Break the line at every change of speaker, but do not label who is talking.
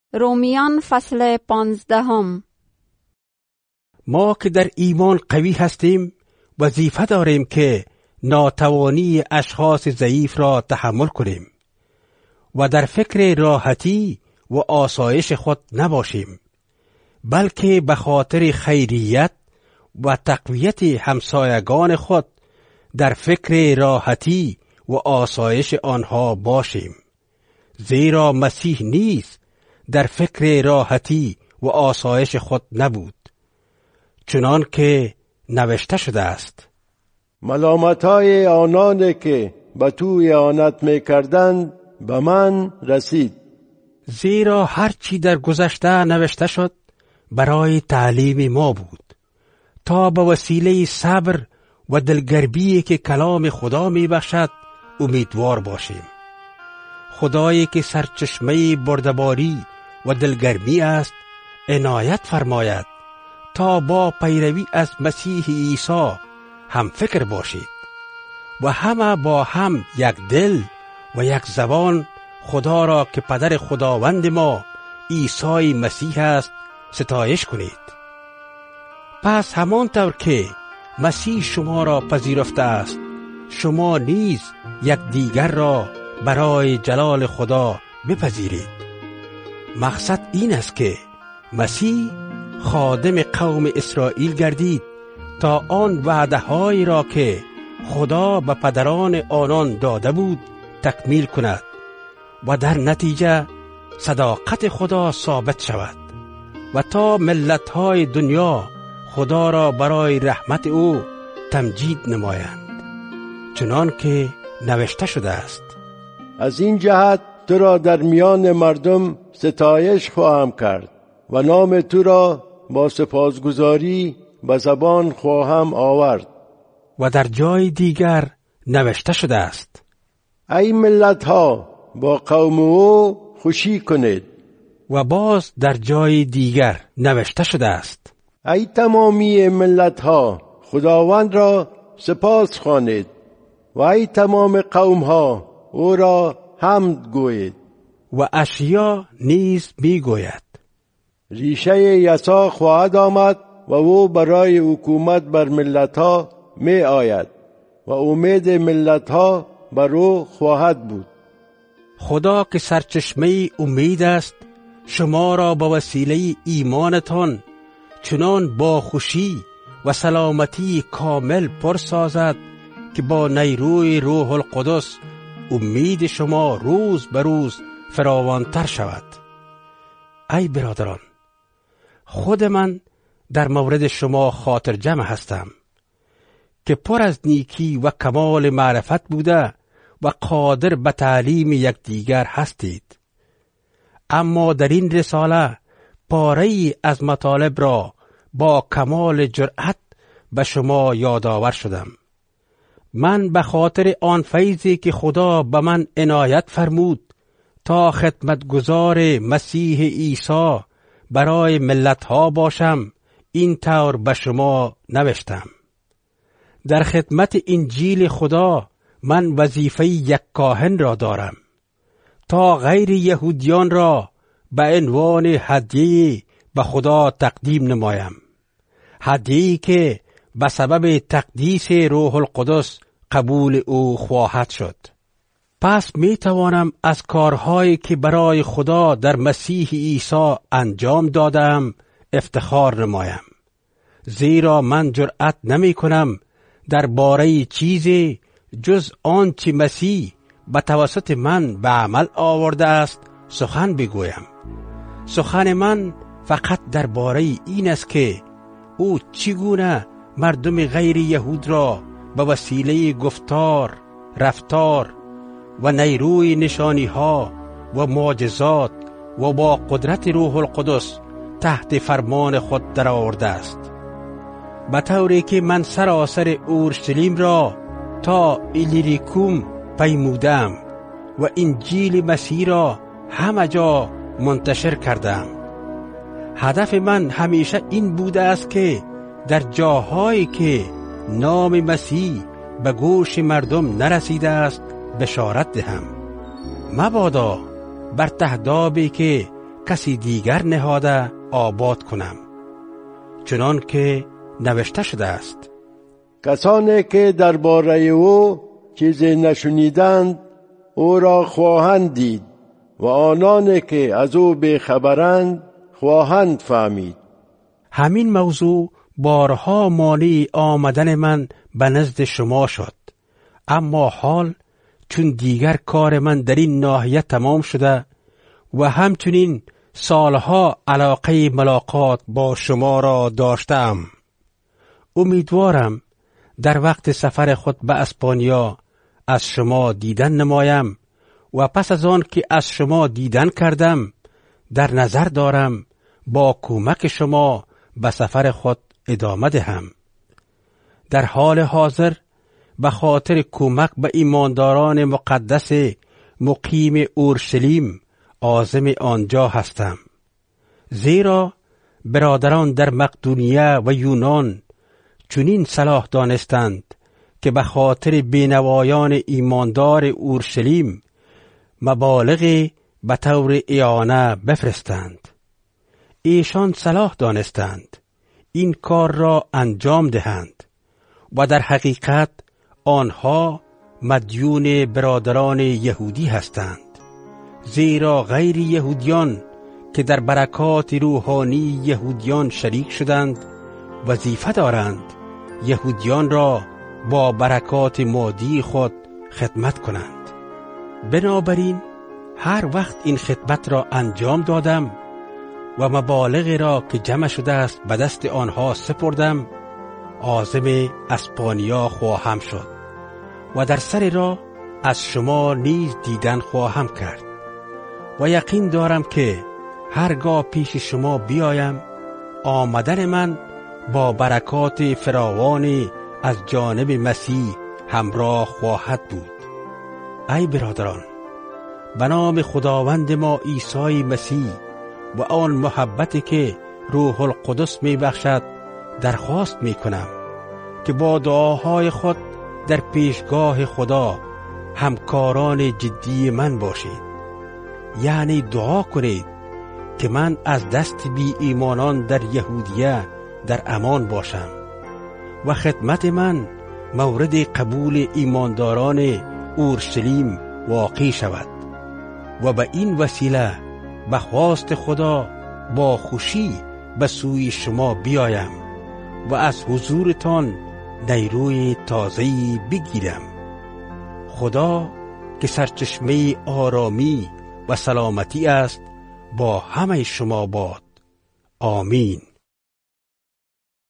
رومیان فصل 15.
ما که در ایمان قوی هستیم وظیفه داریم که ناتوانی اشخاص ضعیف را تحمل کنیم و در فکر راحتی و آسایش خود نباشیم، بلکه به خاطر خیریت و تقویت همسایگان خود در فکر راحتی و آسایش آنها باشیم. زیرا مسیح نیز در فکر راحتی و آسایش خود نبود، چنان که نوشته شده است:
ملامت‌های آنان که به تو اعانت می‌کردند به من رسید.
زیرا هرچی در گذشته نوشته شد برای تعلیم ما بود، تا به وسیله صبر و دلگرمی که کلام خدا میبخشد امیدوار باشیم. خدایی که سرچشمه بردباری و دلگرمی است عنایت فرماید تا با پیروی از مسیح عیسی هم فکر باشید و همه با هم یک دل و یک زبان خدا را که پدر خداوند ما عیسی مسیح است ستایش کنید. پس همانطور که مسیح شما را پذیرفته است، شما نیز یک دیگر را برای جلال خدا بپذیرید. مقصد این است که مسیح خادم قوم اسرائیل گردید تا آن وعده‌هایی را که خدا به پدران آنان داده بود تکمیل کند و در نتیجه صداقت خدا ثابت شود و تا ملت‌های دنیا خدا را برای رحمت او تمجید نمایند، چنان که نوشته شده است:
از این جهت تو را در میان مردم ستایش خواهم کرد و نام تو را با سپاسگزاری به زبان خواهم آورد.
و در جای دیگر نوشته شده است:
ای ملت ها با قوم او خوشی کنید.
و باز در جای دیگر نوشته شده است:
ای تمامی ملت ها خداوند را سپاس خوانید و ای تمام قوم ها او را حمد گویید.
و اشعیا نیز می گوید:
ریشه یسوع خواهد آمد و او برای حکومت بر ملت ها می آید و امید ملت ها بر او خواهد بود.
خدا که سرچشمه امید است شما را با وسیله ایمانتان چنان با خوشی و سلامتی کامل پر سازد که با نیروی روح القدس امید شما روز به روز فراوانتر شود. ای برادران، خود من در مورد شما خاطر جمع هستم که پر از نیکی و کمال معرفت بوده و قادر به تعلیم یکدیگر هستید. اما در این رساله پاره‌ای از مطالب را با کمال جرأت به شما یادآور شدم. من به خاطر آن فیضی که خدا به من عنایت فرمود تا خدمتگزار مسیح عیسی برای ملت‌ها باشم این طور به شما نوشتم. در خدمت انجیل خدا من وظیفه یک کاهن را دارم تا غیر یهودیان را به عنوان هدیه به خدا تقدیم نمایم، هدیه‌ای که به سبب تقدیس روح القدس قبول او خواهد شد. پس می توانم از کارهایی که برای خدا در مسیح عیسی انجام دادم افتخار نمایم، زیرا من جرأت نمی کنم در باره چیزی جز آنچه مسیح به توسط من به عمل آورده است سخن بگویم. سخن من فقط در باره این است که او چگونه مردم غیر یهود را به وسیله گفتار، رفتار و نیروی نشانی ها و معجزات و با قدرت روح القدس تحت فرمان خود در آورده است، به طوری که من سراسر اورشلیم را تا ایلیریکوم پیمودم و انجیل مسیح را همه جا منتشر کردم. هدف من همیشه این بوده است که در جاهایی که نام مسیح به گوش مردم نرسیده است بشارت دهم، مبادا بر تهدابی که کسی دیگر نهاده آباد کنم، چنان که نوشته شده است:
کسانی که درباره او چیزی نشنیدند او را خواهند دید و آنانی که از او بیخبرند خواهند فهمید.
همین موضوع بارها مانع آمدن من به نزد شما شد، اما حال چون دیگر کار من در این ناحیه تمام شده و همچنین سالها علاقه ملاقات با شما را داشتم، امیدوارم در وقت سفر خود به اسپانیا از شما دیدن نمایم و پس از آن که از شما دیدن کردم در نظر دارم با کمک شما به سفر خود ادامه دهم. در حال حاضر به خاطر کمک به ایمانداران مقدس مقیم اورشلیم عازم آنجا هستم، زیرا برادران در مقدونیه و یونان چنین صلاح دانستند که به خاطر بینوایان ایماندار اورشلیم مبالغ به طور اعانه بفرستند. ایشان صلاح دانستند این کار را انجام دهند و در حقیقت آنها مدیون برادران یهودی هستند، زیرا غیر یهودیان که در برکات روحانی یهودیان شریک شدند وظیفه دارند یهودیان را با برکات مادی خود خدمت کنند. بنابراین هر وقت این خدمت را انجام دادم و مبالغ را که جمع شده است به دست آنها سپردم، عازم اسپانیا خواهم شد و در سر راه از شما نیز دیدن خواهم کرد و یقین دارم که هرگاه پیش شما بیایم آمدن من با برکات فراوانی از جانب مسیح همراه خواهد بود. ای برادران، به نام خداوند ما عیسی مسیح و آن محبتی که روح القدس می بخشد درخواست می کنم که با دعاهای خود در پیشگاه خدا همکاران جدی من باشید. یعنی دعا کنید که من از دست بی ایمانان در یهودیه در امان باشم و خدمت من مورد قبول ایمانداران اورشلیم واقع شود و به این وسیله به خواست خدا با خوشی به سوی شما بیایم و از حضورتان نیروی تازه‌ای بگیرم. خدا که سرچشمه آرامی و سلامتی است با همه شما باد. آمین.